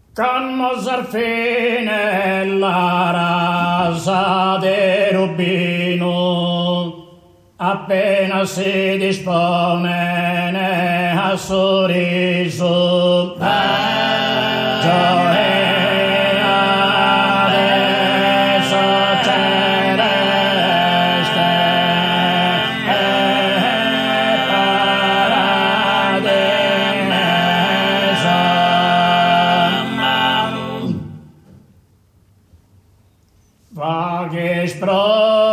Con Mozarfine la rasa de Rubino, appena si dispone ne ha sorriso. Vagis pro